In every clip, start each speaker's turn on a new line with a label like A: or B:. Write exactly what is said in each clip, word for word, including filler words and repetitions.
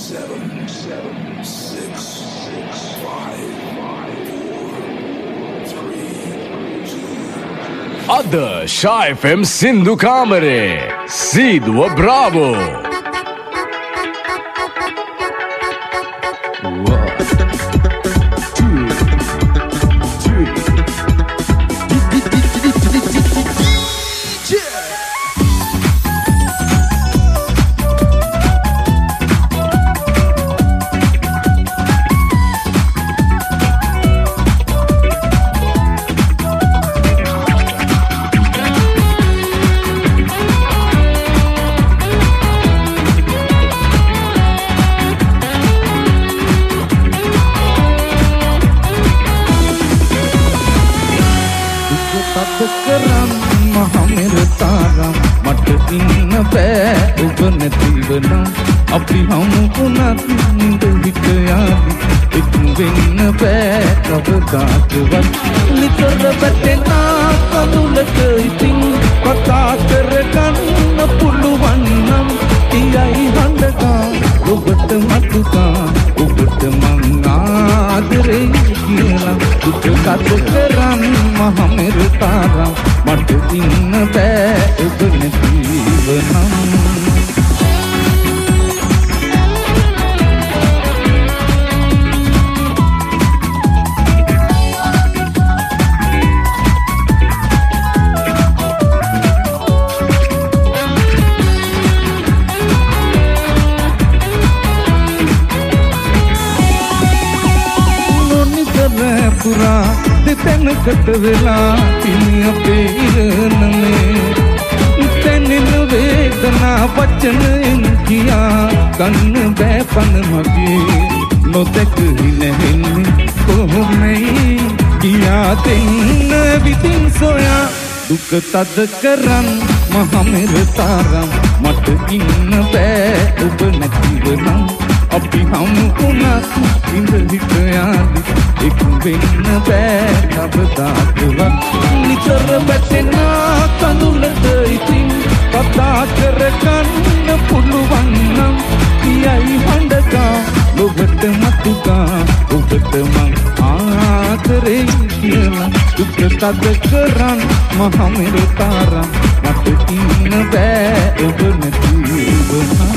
A: අද ෂා F M සින්දු කාමරේ සීදුව බ්‍රාවෝ.
B: අපි හමු වුණත් නිඳ හිට යාවි එක් වෙන්න බෑ කවදාකවත් නිතර වැටෙනා කඳුලක ඉතින් කතා කරගන්න පුළුවන් නම් තියයි හඬකා ඔබට මතුකා ඔබට මං ආදරේ කියලා දුක කත කරන් මහමෙර තාරම් මට ඉන්න බෑ ඔබ නැතිව නම් දෙතැනකට වෙලා තිනි අපේ ඉරණමේ තැනෙන වේදනා වචනයෙන් කියා ගන්න බෑ පන මගේ නොදැකහි නැහෙන්නේ කොහොමයි කියා දෙන්න විතින් සොයා දුක තද කරන් මහමෙර තාරම් මට ඉන්න බෑ ඔබ නැතිව නම් අපි හමු වුණත් ඉඳ හිට යාවි එක් වෙන්න බෑ කවදාකවත් නිතර වැටෙනා කඳුලක ඉතින් කතා කරගන්න පුළුවන් නම් කියයි හඬකා ඔබට මතුකා ඔබට මං ආදරේ කියලා දුක තද කරන් මහමෙර තාරම් මට ඉන්න බෑ ඔබ නැතිව නම්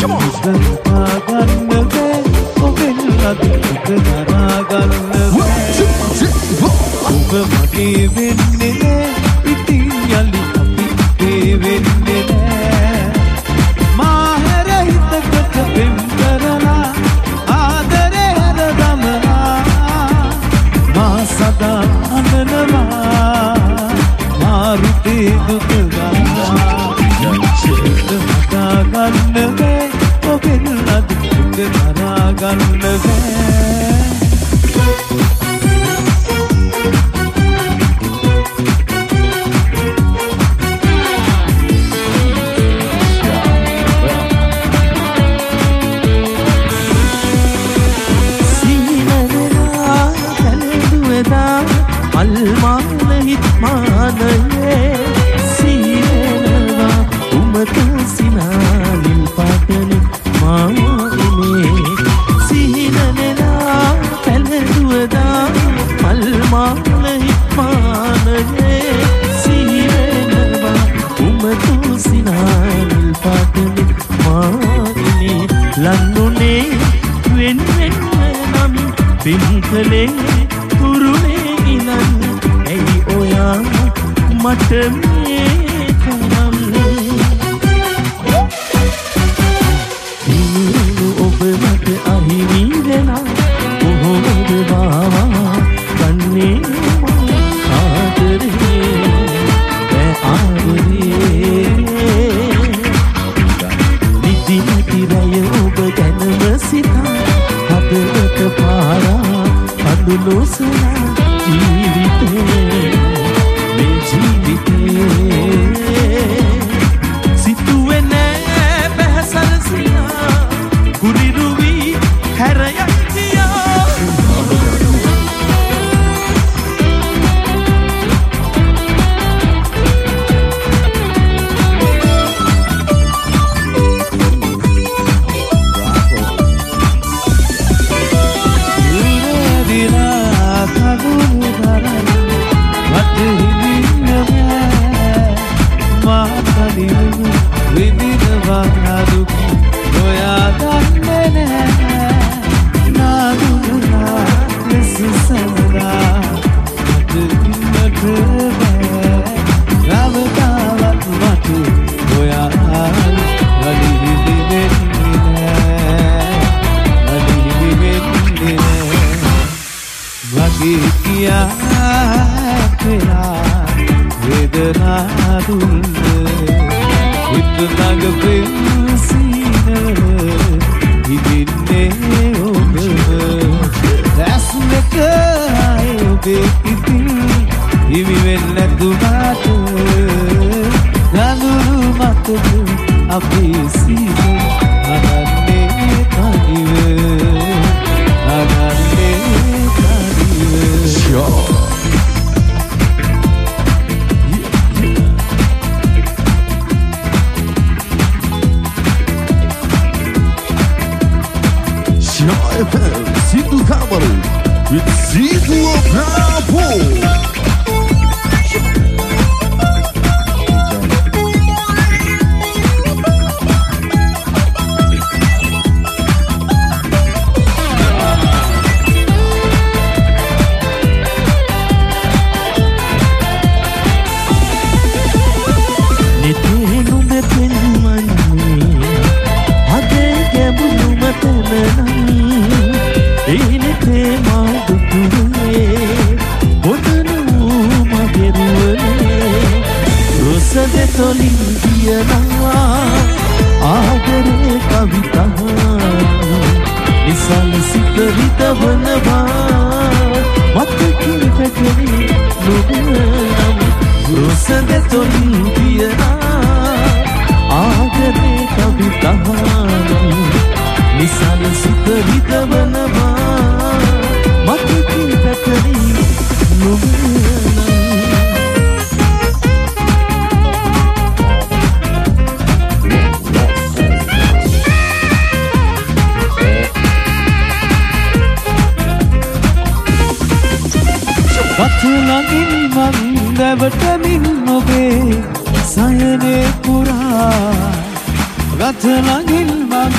B: Rata langil mang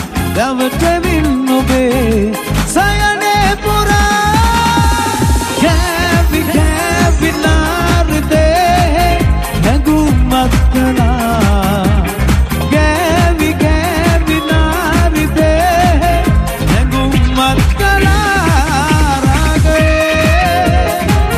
C: රැවටෙමින් ඔබේ සයනේ පුරා කැවි කැවි නාරදේ හැඟුමක් කළා කැවි කැවි නාරදේ හැඟුමක් කළා රාගයේ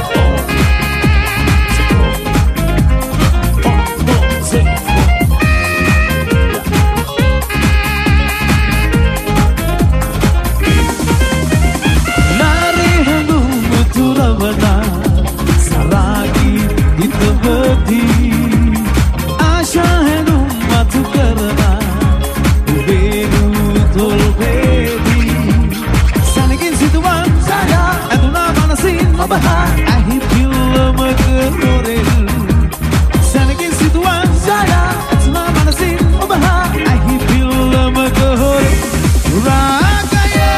C: नारी हंगुम तुरवना सरागी हितवती आशा है नुम मधु करना बेनु तोलबेदी सनगिन सितुwan saya aduna manasin mabah ahi pilmak norel सनगिन सितुwan saya aduna manasin mabah ahi pilmak norel ragaye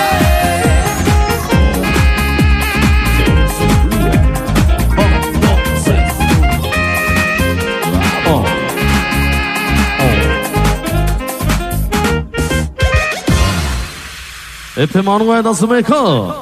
D: F M ninety-one point one